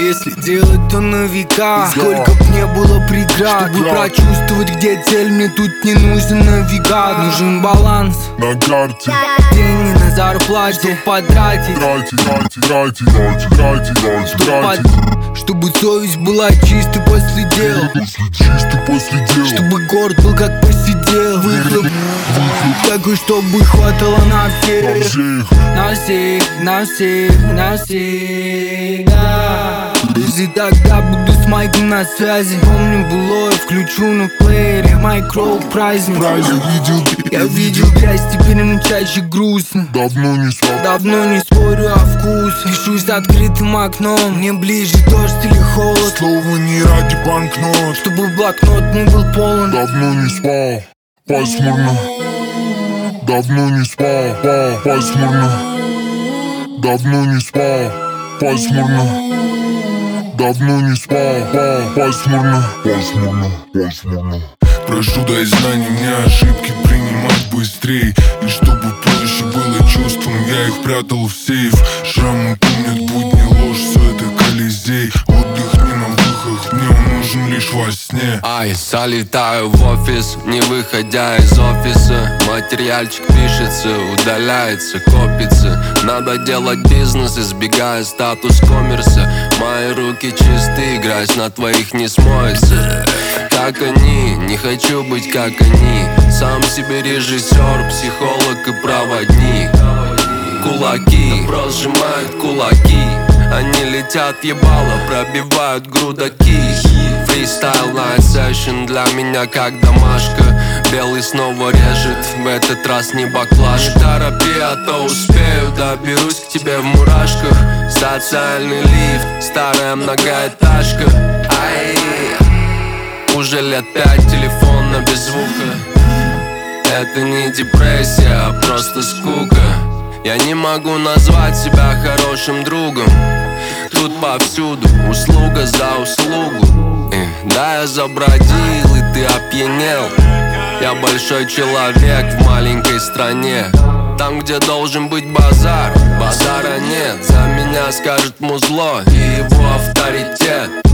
Если делать, то на века. Сколько б не было преград, чтобы прочувствовать, где цель. Мне тут не нужен навигат. Нужен баланс на карте, деньги на зарплате, чтоб потратить, чтобы совесть была чистой после дела, чтобы город был как посидел. Выхлоп такой, чтобы хватало на всех. На всех, на всех, на всех, да. Даже тогда буду с майком на связи. Помню былое, включу на плеере Майкроу праздник. Я видел грязь, теперь им чаще грустно. Давно не спорю о вкусе. Пишу с открытым окном. Мне ближе дождь или холод. Слово не ради банкнот, чтобы блокнот не был полон. Давно не спал, пасмурно. Давно не спал, пасмурно. Давно не спал, пасмурно. Давно не спал, пасмурно. Прошу, дай знаний мне ошибки принимать быстрей. И чтобы проще было чувством, я их прятал в сейф. Шрамы помнят будни, ложь, все это Колизей. Отдых не на выхах, мне он нужен лишь во сне. Ай, залетаю в офис, не выходя из офиса. Материальчик пишется, удаляется, копится. Надо делать бизнес, избегая статус коммерса. Мои руки чистые, грязь на твоих не смоется. Как они, не хочу быть как они. Сам себе режиссер, психолог и проводник. Кулаки, добро сжимают кулаки. Они летят ебало, пробивают грудаки. Фристайл Night Session для меня как домашка. Белый снова режет, в этот раз не баклажка. Не торопи, а то успею, доберусь к тебе в мурашках. Социальный лифт, старая многоэтажка. Ай, уже лет 5 телефона без звука. Это не депрессия, а просто скука. Я не могу назвать себя хорошим другом. Тут повсюду услуга за услугу. Да, я забродил, и ты опьянел. Я большой человек в маленькой стране. Там, где должен быть базар, базара нет. За меня скажет музло и его авторитет.